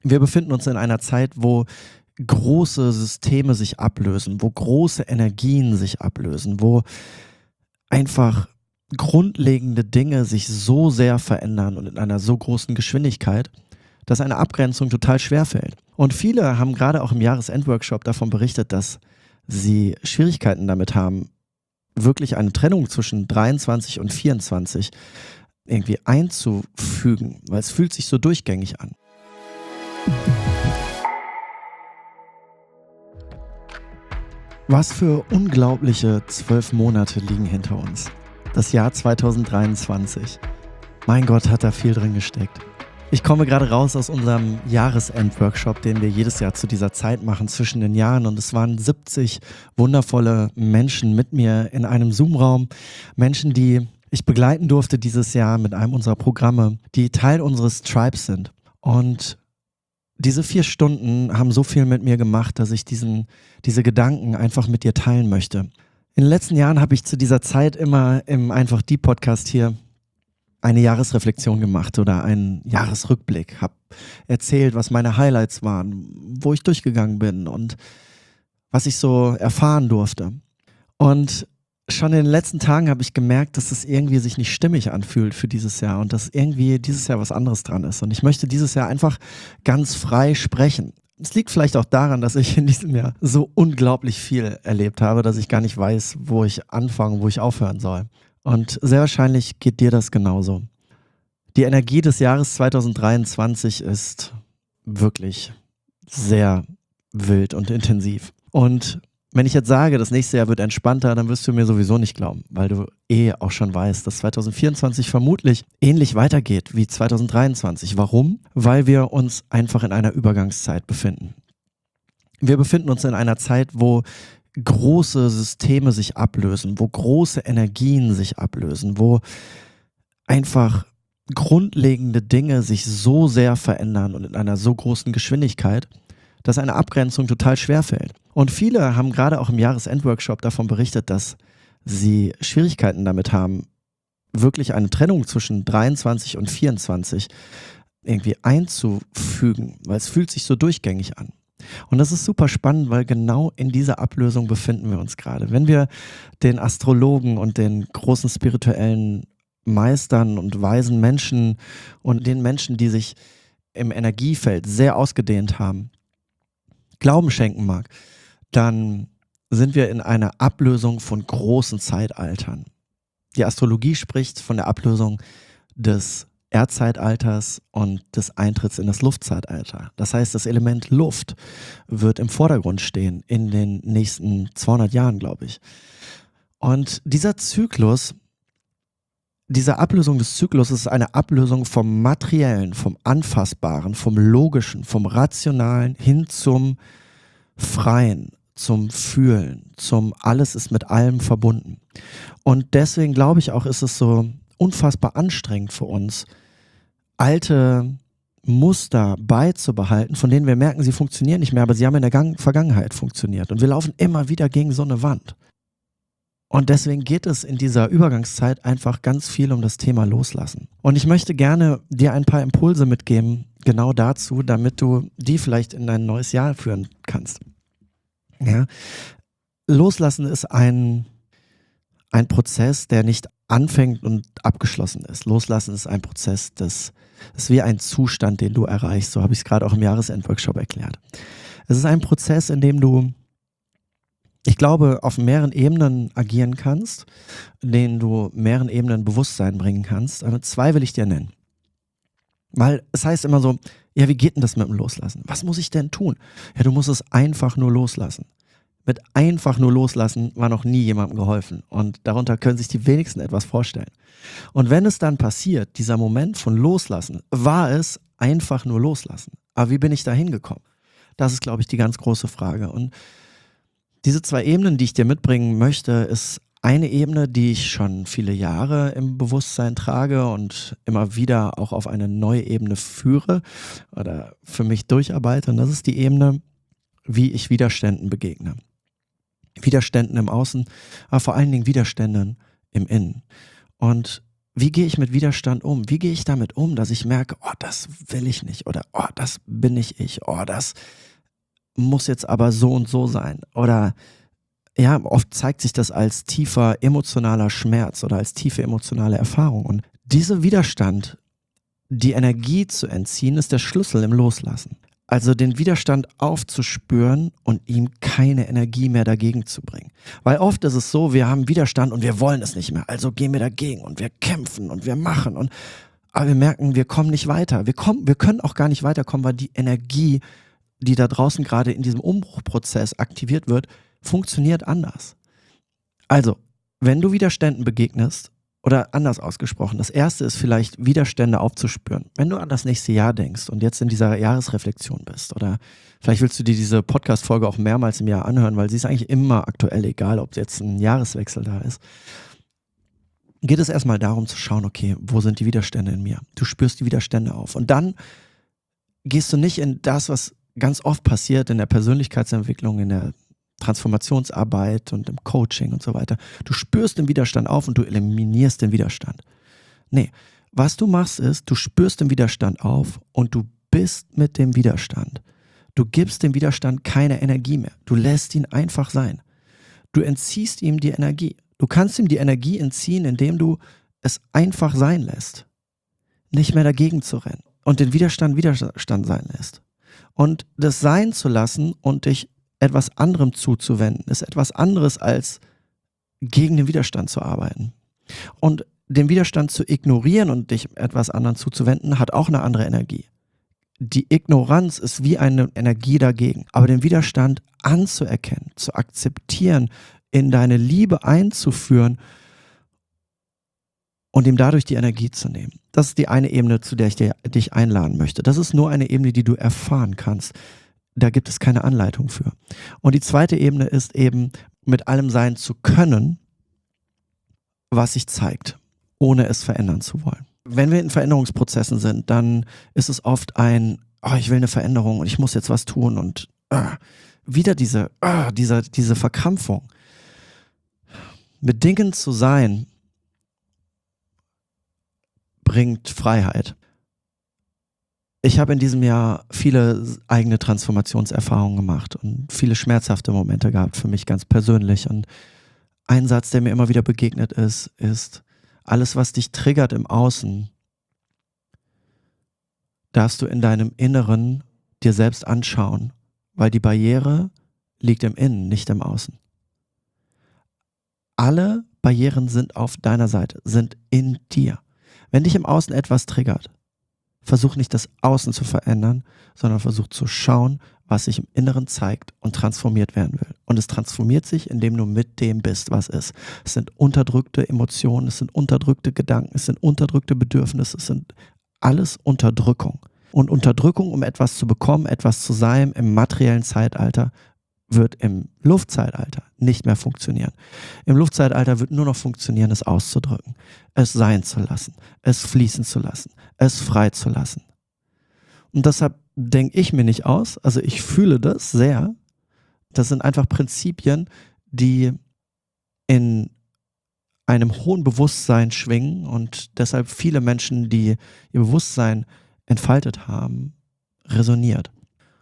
Wir befinden uns in einer Zeit, wo große Systeme sich ablösen, wo große Energien sich ablösen, wo einfach grundlegende Dinge sich so sehr verändern und in einer so großen Geschwindigkeit, dass eine Abgrenzung total schwer fällt. Und viele haben gerade auch im Jahresendworkshop davon berichtet, dass sie Schwierigkeiten damit haben, wirklich eine Trennung zwischen 23 und 24 irgendwie einzufügen, weil es fühlt sich so durchgängig an. Was für unglaubliche 12 Monate liegen hinter uns. Das Jahr 2023. Mein Gott, hat da viel drin gesteckt. Ich komme gerade raus aus unserem Jahresendworkshop, den wir jedes Jahr zu dieser Zeit machen, zwischen den Jahren. Und es waren 70 wundervolle Menschen mit mir in einem Zoom-Raum. Menschen, die ich begleiten durfte dieses Jahr mit einem unserer Programme, die Teil unseres Tribes sind. Und diese 4 Stunden haben so viel mit mir gemacht, dass ich diese Gedanken einfach mit dir teilen möchte. In den letzten Jahren habe ich zu dieser Zeit immer im Einfach Die Podcast hier eine Jahresreflexion gemacht oder einen Jahresrückblick, habe erzählt, was meine Highlights waren, wo ich durchgegangen bin und was ich so erfahren durfte. Und schon in den letzten Tagen habe ich gemerkt, dass es irgendwie sich nicht stimmig anfühlt für dieses Jahr und dass irgendwie dieses Jahr was anderes dran ist. Und ich möchte dieses Jahr einfach ganz frei sprechen. Es liegt vielleicht auch daran, dass ich in diesem Jahr so unglaublich viel erlebt habe, dass ich gar nicht weiß, wo ich anfangen, wo ich aufhören soll. Und sehr wahrscheinlich geht dir das genauso. Die Energie des Jahres 2023 ist wirklich sehr wild und intensiv. Und wenn ich jetzt sage, das nächste Jahr wird entspannter, dann wirst du mir sowieso nicht glauben, weil du auch schon weißt, dass 2024 vermutlich ähnlich weitergeht wie 2023. Warum? Weil wir uns einfach in einer Übergangszeit befinden. Wir befinden uns in einer Zeit, wo große Systeme sich ablösen, wo große Energien sich ablösen, wo einfach grundlegende Dinge sich so sehr verändern und in einer so großen Geschwindigkeit, dass eine Abgrenzung total schwer fällt. Und viele haben gerade auch im Jahresendworkshop davon berichtet, dass sie Schwierigkeiten damit haben, wirklich eine Trennung zwischen 23 und 24 irgendwie einzufügen, weil es fühlt sich so durchgängig an. Und das ist super spannend, weil genau in dieser Ablösung befinden wir uns gerade. Wenn wir den Astrologen und den großen spirituellen Meistern und weisen Menschen und den Menschen, die sich im Energiefeld sehr ausgedehnt haben, Glauben schenken mag, dann sind wir in einer Ablösung von großen Zeitaltern. Die Astrologie spricht von der Ablösung des Erdzeitalters und des Eintritts in das Luftzeitalter. Das heißt, das Element Luft wird im Vordergrund stehen in den nächsten 200 Jahren, glaube ich. Und dieser Zyklus, diese Ablösung des Zyklus ist eine Ablösung vom Materiellen, vom Anfassbaren, vom Logischen, vom Rationalen hin zum Freien, zum Fühlen, zum Alles ist mit allem verbunden. Und deswegen glaube ich auch, ist es so unfassbar anstrengend für uns, alte Muster beizubehalten, von denen wir merken, sie funktionieren nicht mehr, aber sie haben in der Vergangenheit funktioniert. Und wir laufen immer wieder gegen so eine Wand. Und deswegen geht es in dieser Übergangszeit einfach ganz viel um das Thema Loslassen. Und ich möchte gerne dir ein paar Impulse mitgeben, genau dazu, damit du die vielleicht in dein neues Jahr führen kannst. Ja? Loslassen ist ein Prozess, der nicht anfängt und abgeschlossen ist. Loslassen ist ein Prozess, das ist wie ein Zustand, den du erreichst. So habe ich es gerade auch im Jahresendworkshop erklärt. Es ist ein Prozess, in dem du, ich glaube, auf mehreren Ebenen agieren kannst, in denen du mehreren Ebenen Bewusstsein bringen kannst. Aber 2 will ich dir nennen. Weil es heißt immer so, ja, wie geht denn das mit dem Loslassen? Was muss ich denn tun? Ja, du musst es einfach nur loslassen. Mit einfach nur loslassen war noch nie jemandem geholfen. Und darunter können sich die wenigsten etwas vorstellen. Und wenn es dann passiert, dieser Moment von Loslassen, war es einfach nur loslassen. Aber wie bin ich da hingekommen? Das ist, glaube ich, die ganz große Frage. Und diese 2 Ebenen, die ich dir mitbringen möchte, ist eine Ebene, die ich schon viele Jahre im Bewusstsein trage und immer wieder auch auf eine neue Ebene führe oder für mich durcharbeite. Und das ist die Ebene, wie ich Widerständen begegne. Widerständen im Außen, aber vor allen Dingen Widerständen im Innen. Und wie gehe ich mit Widerstand um? Wie gehe ich damit um, dass ich merke, oh, das will ich nicht oder oh, das bin nicht ich, oh, das muss jetzt aber so und so sein. Oder ja, oft zeigt sich das als tiefer emotionaler Schmerz oder als tiefe emotionale Erfahrung. Und dieser Widerstand, die Energie zu entziehen, ist der Schlüssel im Loslassen. Also den Widerstand aufzuspüren und ihm keine Energie mehr dagegen zu bringen. Weil oft ist es so, wir haben Widerstand und wir wollen es nicht mehr. Also gehen wir dagegen und wir kämpfen und wir machen. Aber wir merken, wir kommen nicht weiter. Wir können auch gar nicht weiterkommen, weil die Energie, die da draußen gerade in diesem Umbruchprozess aktiviert wird, funktioniert anders. Also, wenn du Widerständen begegnest, oder anders ausgesprochen, das erste ist vielleicht Widerstände aufzuspüren. Wenn du an das nächste Jahr denkst und jetzt in dieser Jahresreflexion bist oder vielleicht willst du dir diese Podcast-Folge auch mehrmals im Jahr anhören, weil sie ist eigentlich immer aktuell, egal ob jetzt ein Jahreswechsel da ist, geht es erstmal darum zu schauen, okay, wo sind die Widerstände in mir? Du spürst die Widerstände auf und dann gehst du nicht in das, was ganz oft passiert in der Persönlichkeitsentwicklung, in der Transformationsarbeit und im Coaching und so weiter. Du spürst den Widerstand auf und du eliminierst den Widerstand. Nee, was du machst ist, du spürst den Widerstand auf und du bist mit dem Widerstand. Du gibst dem Widerstand keine Energie mehr. Du lässt ihn einfach sein. Du entziehst ihm die Energie. Du kannst ihm die Energie entziehen, indem du es einfach sein lässt. Nicht mehr dagegen zu rennen und den Widerstand Widerstand sein lässt. Und das sein zu lassen und dich etwas anderem zuzuwenden, ist etwas anderes als gegen den Widerstand zu arbeiten. Und den Widerstand zu ignorieren und dich etwas anderem zuzuwenden, hat auch eine andere Energie. Die Ignoranz ist wie eine Energie dagegen. Aber den Widerstand anzuerkennen, zu akzeptieren, in deine Liebe einzuführen und ihm dadurch die Energie zu nehmen. Das ist die eine Ebene, zu der ich dich einladen möchte. Das ist nur eine Ebene, die du erfahren kannst. Da gibt es keine Anleitung für. Und die zweite Ebene ist eben, mit allem sein zu können, was sich zeigt, ohne es verändern zu wollen. Wenn wir in Veränderungsprozessen sind, dann ist es oft ich will eine Veränderung und ich muss jetzt was tun und wieder diese Verkrampfung. Mit Dingen zu sein, bringt Freiheit. Ich habe in diesem Jahr viele eigene Transformationserfahrungen gemacht und viele schmerzhafte Momente gehabt für mich ganz persönlich. Und ein Satz, der mir immer wieder begegnet ist, alles, was dich triggert im Außen, darfst du in deinem Inneren dir selbst anschauen, weil die Barriere liegt im Innen, nicht im Außen. Alle Barrieren sind auf deiner Seite, sind in dir. Wenn dich im Außen etwas triggert, versuch nicht das Außen zu verändern, sondern versuch zu schauen, was sich im Inneren zeigt und transformiert werden will. Und es transformiert sich, indem du mit dem bist, was ist. Es sind unterdrückte Emotionen, es sind unterdrückte Gedanken, es sind unterdrückte Bedürfnisse, es sind alles Unterdrückung. Und Unterdrückung, um etwas zu bekommen, etwas zu sein im materiellen Zeitalter, wird im Luftzeitalter nicht mehr funktionieren. Im Luftzeitalter wird nur noch funktionieren, es auszudrücken, es sein zu lassen, es fließen zu lassen, es frei zu lassen. Und deshalb denke ich mir nicht aus, also ich fühle das sehr. Das sind einfach Prinzipien, die in einem hohen Bewusstsein schwingen und deshalb viele Menschen, die ihr Bewusstsein entfaltet haben, resoniert.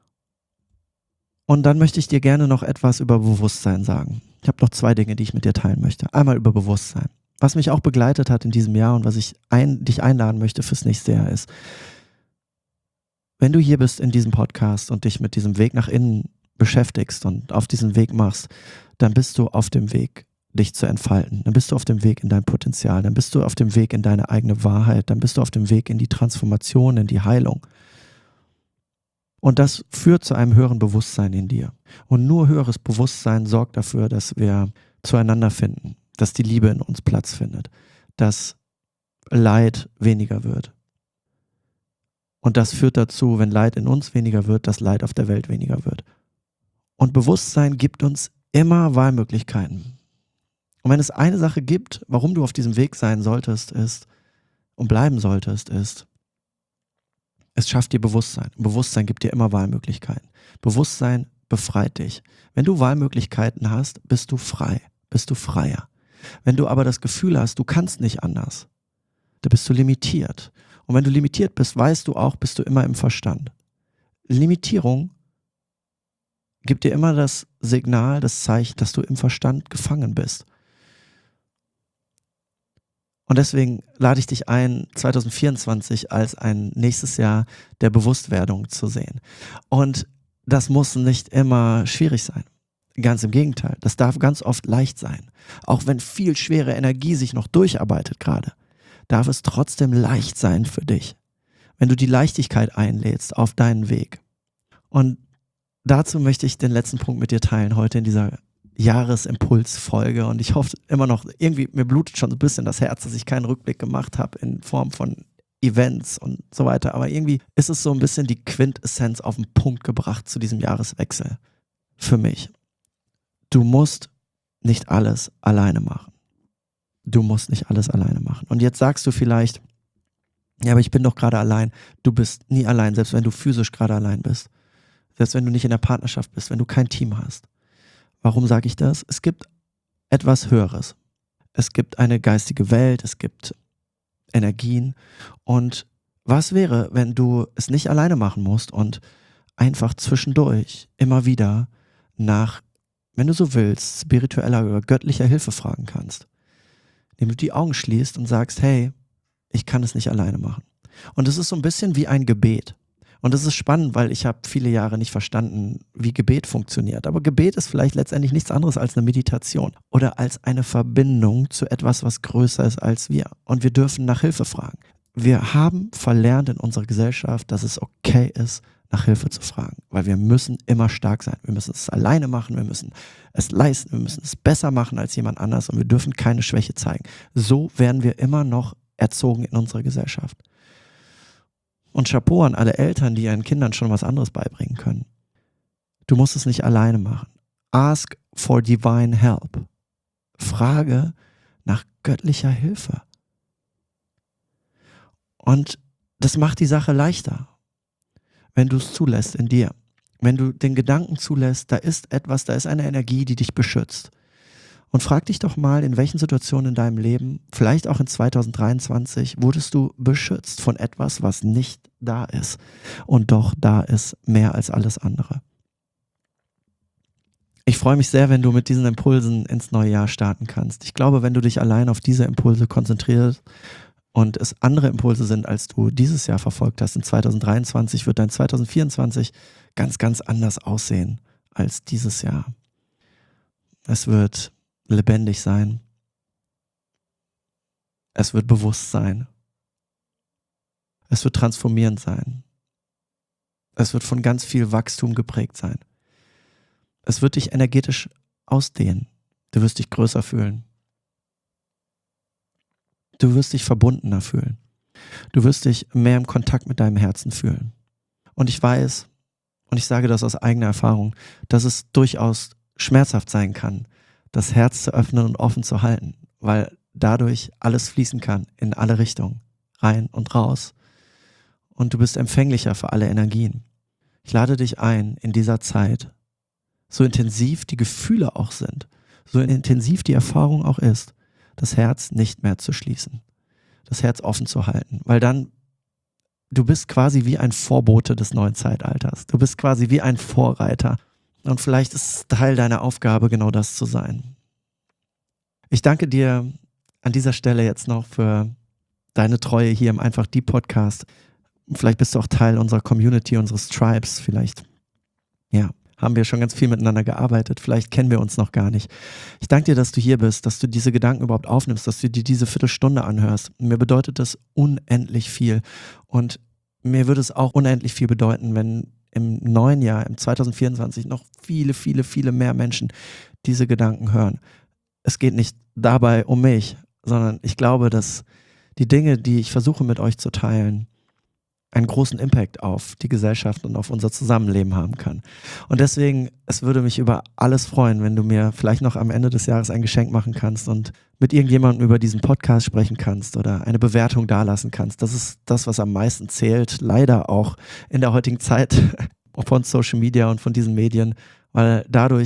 Und dann möchte ich dir gerne noch etwas über Bewusstsein sagen. Ich habe noch 2 Dinge, die ich mit dir teilen möchte. Einmal über Bewusstsein. Was mich auch begleitet hat in diesem Jahr und was ich dich einladen möchte fürs nächste Jahr ist, wenn du hier bist in diesem Podcast und dich mit diesem Weg nach innen beschäftigst und auf diesen Weg machst, dann bist du auf dem Weg, dich zu entfalten. Dann bist du auf dem Weg in dein Potenzial. Dann bist du auf dem Weg in deine eigene Wahrheit. Dann bist du auf dem Weg in die Transformation, in die Heilung. Und das führt zu einem höheren Bewusstsein in dir. Und nur höheres Bewusstsein sorgt dafür, dass wir zueinander finden, dass die Liebe in uns Platz findet, dass Leid weniger wird. Und das führt dazu, wenn Leid in uns weniger wird, dass Leid auf der Welt weniger wird. Und Bewusstsein gibt uns immer Wahlmöglichkeiten. Und wenn es eine Sache gibt, warum du auf diesem Weg sein solltest, und bleiben solltest, es schafft dir Bewusstsein. Bewusstsein gibt dir immer Wahlmöglichkeiten. Bewusstsein befreit dich. Wenn du Wahlmöglichkeiten hast, bist du frei, bist du freier. Wenn du aber das Gefühl hast, du kannst nicht anders, da bist du limitiert. Und wenn du limitiert bist, weißt du auch, bist du immer im Verstand. Limitierung gibt dir immer das Signal, das Zeichen, dass du im Verstand gefangen bist. Und deswegen lade ich dich ein, 2024 als ein nächstes Jahr der Bewusstwerdung zu sehen. Und das muss nicht immer schwierig sein. Ganz im Gegenteil, das darf ganz oft leicht sein. Auch wenn viel schwere Energie sich noch durcharbeitet gerade, darf es trotzdem leicht sein für dich, wenn du die Leichtigkeit einlädst auf deinen Weg. Und dazu möchte ich den letzten Punkt mit dir teilen heute in dieser Jahresimpuls-Folge. Und ich hoffe immer noch, irgendwie, mir blutet schon so ein bisschen das Herz, dass ich keinen Rückblick gemacht habe in Form von Events und so weiter. Aber irgendwie ist es so ein bisschen die Quintessenz auf den Punkt gebracht zu diesem Jahreswechsel für mich. Du musst nicht alles alleine machen. Du musst nicht alles alleine machen. Und jetzt sagst du vielleicht, ja, aber ich bin doch gerade allein. Du bist nie allein, selbst wenn du physisch gerade allein bist. Selbst wenn du nicht in der Partnerschaft bist, wenn du kein Team hast. Warum sage ich das? Es gibt etwas Höheres. Es gibt eine geistige Welt, es gibt Energien. Und was wäre, wenn du es nicht alleine machen musst und einfach zwischendurch immer wieder nach, wenn du so willst, spiritueller oder göttlicher Hilfe fragen kannst? Indem du die Augen schließt und sagst, hey, ich kann es nicht alleine machen. Und es ist so ein bisschen wie ein Gebet. Und das ist spannend, weil ich habe viele Jahre nicht verstanden, wie Gebet funktioniert. Aber Gebet ist vielleicht letztendlich nichts anderes als eine Meditation oder als eine Verbindung zu etwas, was größer ist als wir. Und wir dürfen nach Hilfe fragen. Wir haben verlernt in unserer Gesellschaft, dass es okay ist, nach Hilfe zu fragen. Weil wir müssen immer stark sein. Wir müssen es alleine machen, wir müssen es leisten, wir müssen es besser machen als jemand anders und wir dürfen keine Schwäche zeigen. So werden wir immer noch erzogen in unserer Gesellschaft. Und Chapeau an alle Eltern, die ihren Kindern schon was anderes beibringen können. Du musst es nicht alleine machen. Ask for divine help. Frage nach göttlicher Hilfe. Und das macht die Sache leichter, wenn du es zulässt in dir. Wenn du den Gedanken zulässt, da ist etwas, da ist eine Energie, die dich beschützt. Und frag dich doch mal, in welchen Situationen in deinem Leben, vielleicht auch in 2023, wurdest du beschützt von etwas, was nicht da ist und doch da ist, mehr als alles andere. Ich freue mich sehr, wenn du mit diesen Impulsen ins neue Jahr starten kannst. Ich glaube, wenn du dich allein auf diese Impulse konzentrierst und es andere Impulse sind, als du dieses Jahr verfolgt hast, in 2023 wird dein 2024 ganz, ganz anders aussehen als dieses Jahr. Es wird lebendig sein. Es wird bewusst sein. Es wird transformierend sein. Es wird von ganz viel Wachstum geprägt sein. Es wird dich energetisch ausdehnen. Du wirst dich größer fühlen. Du wirst dich verbundener fühlen. Du wirst dich mehr im Kontakt mit deinem Herzen fühlen. Und ich weiß, und ich sage das aus eigener Erfahrung, dass es durchaus schmerzhaft sein kann, das Herz zu öffnen und offen zu halten, weil dadurch alles fließen kann in alle Richtungen, rein und raus. Und du bist empfänglicher für alle Energien. Ich lade dich ein, in dieser Zeit, so intensiv die Gefühle auch sind, so intensiv die Erfahrung auch ist, das Herz nicht mehr zu schließen, das Herz offen zu halten, weil dann, du bist quasi wie ein Vorbote des neuen Zeitalters. Du bist quasi wie ein Vorreiter. Und vielleicht ist es Teil deiner Aufgabe, genau das zu sein. Ich danke dir an dieser Stelle jetzt noch für deine Treue hier im Einfach Die Podcast. Vielleicht bist du auch Teil unserer Community, unseres Tribes. Vielleicht, ja, haben wir schon ganz viel miteinander gearbeitet. Vielleicht kennen wir uns noch gar nicht. Ich danke dir, dass du hier bist, dass du diese Gedanken überhaupt aufnimmst, dass du dir diese Viertelstunde anhörst. Mir bedeutet das unendlich viel. Und mir würde es auch unendlich viel bedeuten, wenn im neuen Jahr, im 2024, noch viele, viele, viele mehr Menschen diese Gedanken hören. Es geht nicht dabei um mich, sondern ich glaube, dass die Dinge, die ich versuche mit euch zu teilen, einen großen Impact auf die Gesellschaft und auf unser Zusammenleben haben kann. Und deswegen, es würde mich über alles freuen, wenn du mir vielleicht noch am Ende des Jahres ein Geschenk machen kannst und mit irgendjemandem über diesen Podcast sprechen kannst oder eine Bewertung dalassen kannst. Das ist das, was am meisten zählt, leider auch in der heutigen Zeit von Social Media und von diesen Medien, weil dadurch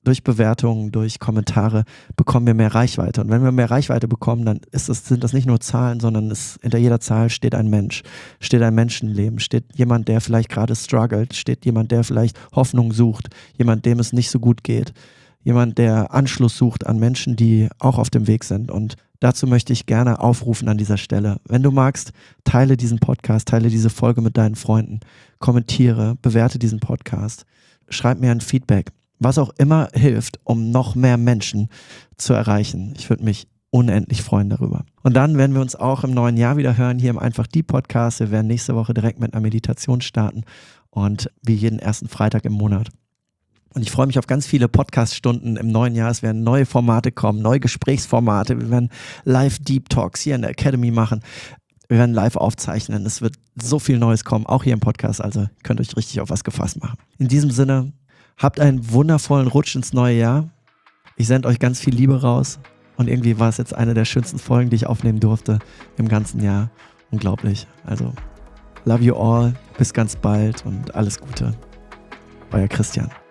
durch Bewertungen, durch Kommentare bekommen wir mehr Reichweite. Und wenn wir mehr Reichweite bekommen, dann sind das nicht nur Zahlen, sondern hinter jeder Zahl steht ein Mensch, steht ein Menschenleben, steht jemand, der vielleicht gerade struggelt, steht jemand, der vielleicht Hoffnung sucht, jemand, dem es nicht so gut geht, jemand, der Anschluss sucht an Menschen, die auch auf dem Weg sind. Und dazu möchte ich gerne aufrufen an dieser Stelle. Wenn du magst, teile diesen Podcast, teile diese Folge mit deinen Freunden, kommentiere, bewerte diesen Podcast, schreib mir ein Feedback. Was auch immer hilft, um noch mehr Menschen zu erreichen. Ich würde mich unendlich freuen darüber. Und dann werden wir uns auch im neuen Jahr wieder hören, hier im Einfach die Podcast. Wir werden nächste Woche direkt mit einer Meditation starten und wie jeden ersten Freitag im Monat. Und ich freue mich auf ganz viele Podcast-Stunden im neuen Jahr. Es werden neue Formate kommen, neue Gesprächsformate. Wir werden Live-Deep Talks hier in der Academy machen. Wir werden live aufzeichnen. Es wird so viel Neues kommen, auch hier im Podcast. Also ihr könnt euch richtig auf was gefasst machen. In diesem Sinne, habt einen wundervollen Rutsch ins neue Jahr. Ich sende euch ganz viel Liebe raus. Und irgendwie war es jetzt eine der schönsten Folgen, die ich aufnehmen durfte im ganzen Jahr. Unglaublich. Also, love you all. Bis ganz bald und alles Gute. Euer Christian.